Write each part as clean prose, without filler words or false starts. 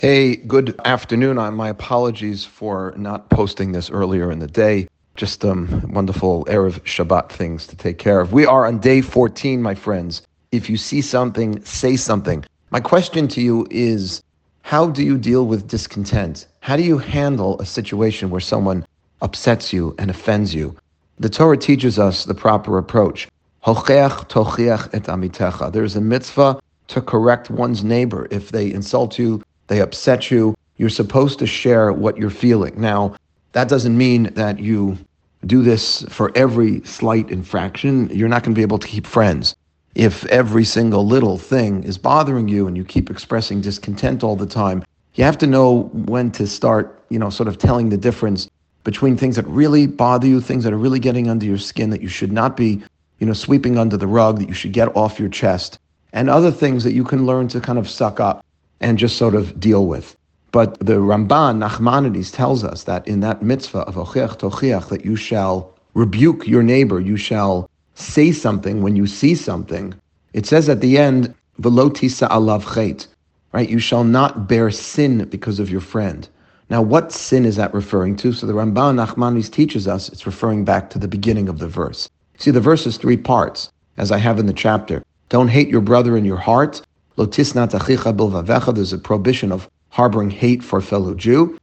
Hey, good afternoon. My apologies for not posting this earlier in the day. Just wonderful Erev Shabbat things to take care of. We are on day 14, my friends. If you see something, say something. My question to you is, how do you deal with discontent? How do you handle a situation where someone upsets you and offends you? The Torah teaches us the proper approach. Hocheach tochiach et amitecha. There's a mitzvah to correct one's neighbor. If they insult you, they upset you, you're supposed to share what you're feeling. Now, that doesn't mean that you do this for every slight infraction. You're not going to be able to keep friends. If every single little thing is bothering you and you keep expressing discontent all the time, you have to know when to start, sort of telling the difference between things that really bother you, things that are really getting under your skin that you should not be, sweeping under the rug, that you should get off your chest, and other things that you can learn to kind of suck up and just sort of deal with. But the Ramban, Nachmanides, tells us that in that mitzvah of Ochiach Tochiach, that you shall rebuke your neighbor, you shall say something when you see something. It says at the end, V'lo tisa alav chet, right? You shall not bear sin because of your friend. Now, what sin is that referring to? So the Ramban, Nachmanides, teaches us it's referring back to the beginning of the verse. See, the verse is three parts, as I have in the chapter. Don't hate your brother in your heart. There's a prohibition of harboring hate for a fellow Jew.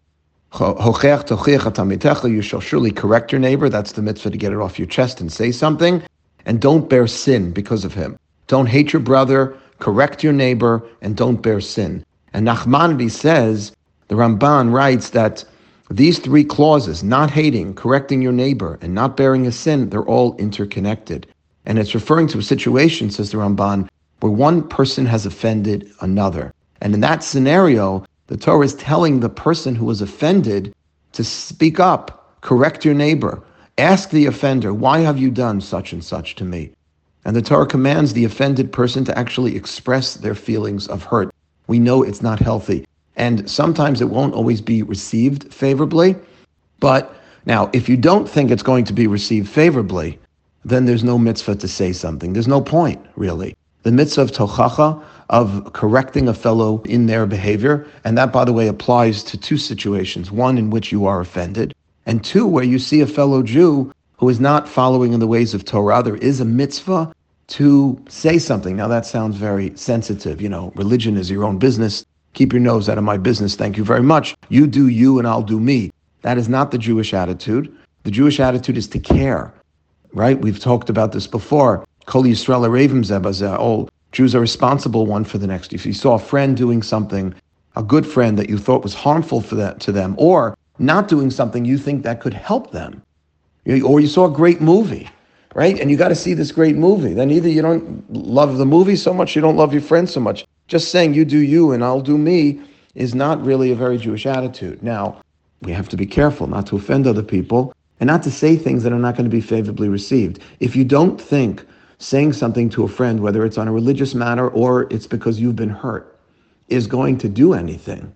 You shall surely correct your neighbor. That's the mitzvah to get it off your chest and say something. And don't bear sin because of him. Don't hate your brother, correct your neighbor, and don't bear sin. And Nachmanides says, the Ramban writes that these three clauses, not hating, correcting your neighbor, and not bearing a sin, they're all interconnected. And it's referring to a situation, says the Ramban, where one person has offended another. And in that scenario, the Torah is telling the person who was offended to speak up, correct your neighbor, ask the offender, why have you done such and such to me? And the Torah commands the offended person to actually express their feelings of hurt. We know it's not healthy. And sometimes it won't always be received favorably. But now, if you don't think it's going to be received favorably, then there's no mitzvah to say something. There's no point, really. The mitzvah of tochacha, of correcting a fellow in their behavior, and that, by the way, applies to two situations. One, in which you are offended, and two, where you see a fellow Jew who is not following in the ways of Torah. There is a mitzvah to say something. Now, that sounds very sensitive. Religion is your own business. Keep your nose out of my business. Thank you very much. You do you and I'll do me. That is not the Jewish attitude. The Jewish attitude is to care, right? We've talked about this before. Kol Yisrael Arevim Zeh Bazeh. All Jews are responsible one for the next. If you saw a friend doing something, a good friend that you thought was harmful to them, or not doing something you think that could help them, or you saw a great movie, right? And you got to see this great movie. Then either you don't love the movie so much, you don't love your friend so much. Just saying you do you and I'll do me is not really a very Jewish attitude. Now, we have to be careful not to offend other people and not to say things that are not going to be favorably received. If you don't think saying something to a friend, whether it's on a religious matter or it's because you've been hurt, is going to do anything,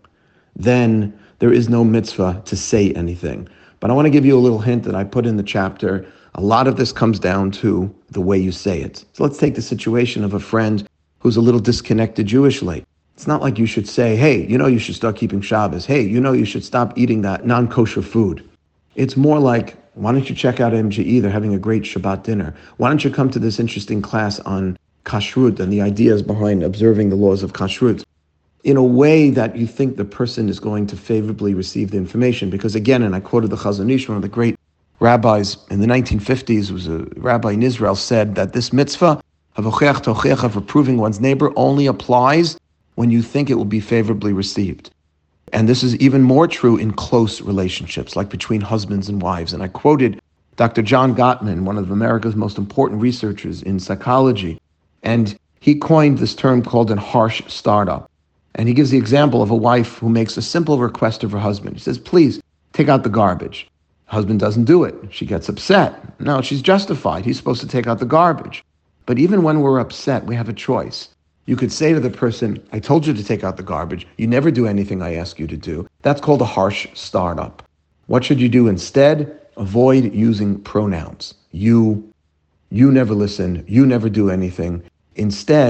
then there is no mitzvah to say anything. But I want to give you a little hint that I put in the chapter. A lot of this comes down to the way you say it. So let's take the situation of a friend who's a little disconnected Jewishly. It's not like you should say, hey, you should start keeping Shabbos. Hey, you should stop eating that non-kosher food. It's more like, why don't you check out MGE? They're having a great Shabbat dinner. Why don't you come to this interesting class on kashrut and the ideas behind observing the laws of kashrut in a way that you think the person is going to favorably receive the information? Because again, and I quoted the Chazon Ish, one of the great rabbis in the 1950s, was a rabbi in Israel, said that this mitzvah of ochiach tochiach, of reproving one's neighbor, only applies when you think it will be favorably received. And this is even more true in close relationships, like between husbands and wives. And I quoted Dr. John Gottman, one of America's most important researchers in psychology, and he coined this term called a harsh startup. And he gives the example of a wife who makes a simple request of her husband. He says, please, take out the garbage. Husband doesn't do it. She gets upset. No, she's justified. He's supposed to take out the garbage. But even when we're upset, we have a choice. You could say to the person, I told you to take out the garbage. You never do anything I ask you to do. That's called a harsh startup. What should you do instead? Avoid using pronouns. You never listen. You never do anything. Instead,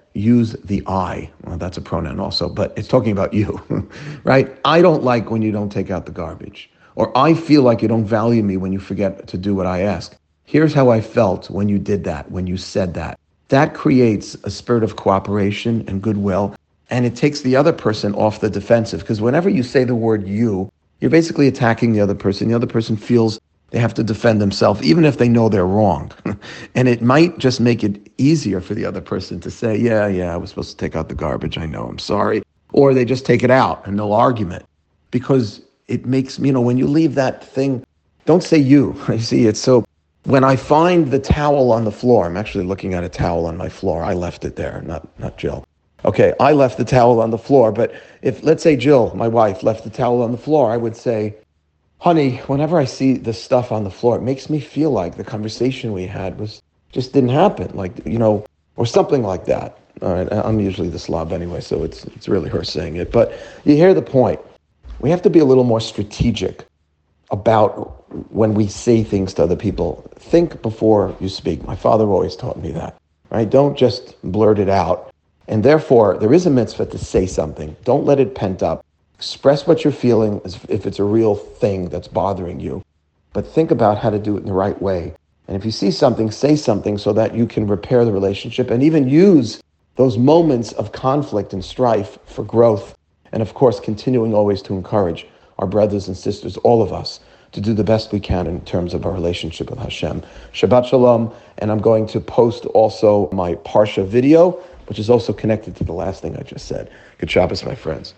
use the I. Well, that's a pronoun also, but it's talking about you, right? I don't like when you don't take out the garbage. Or I feel like you don't value me when you forget to do what I ask. Here's how I felt when you did that, when you said that. That creates a spirit of cooperation and goodwill, and it takes the other person off the defensive. Because whenever you say the word you, you're basically attacking the other person. The other person feels they have to defend themselves, even if they know they're wrong. And it might just make it easier for the other person to say, yeah, I was supposed to take out the garbage. I know, I'm sorry. Or they just take it out and no argument. Because it makes, when you leave that thing, don't say you. You see, it's so, when I find the towel on the floor, I'm actually looking at a towel on my floor. I left it there, not Jill. Okay, I left the towel on the floor, but if, let's say Jill, my wife, left the towel on the floor, I would say, honey, whenever I see the stuff on the floor, it makes me feel like the conversation we had just didn't happen, or something like that. All right, I'm usually the slob anyway, so it's really her saying it. But you hear the point. We have to be a little more strategic about when we say things to other people. Think before you speak. My father always taught me that, right? Don't just blurt it out. And therefore, there is a mitzvah to say something. Don't let it pent up. Express what you're feeling as if it's a real thing that's bothering you. But think about how to do it in the right way. And if you see something, say something so that you can repair the relationship and even use those moments of conflict and strife for growth. And of course, continuing always to encourage our brothers and sisters, all of us, to do the best we can in terms of our relationship with Hashem. Shabbat Shalom. And I'm going to post also my Parsha video, which is also connected to the last thing I just said. Good Shabbos, my friends.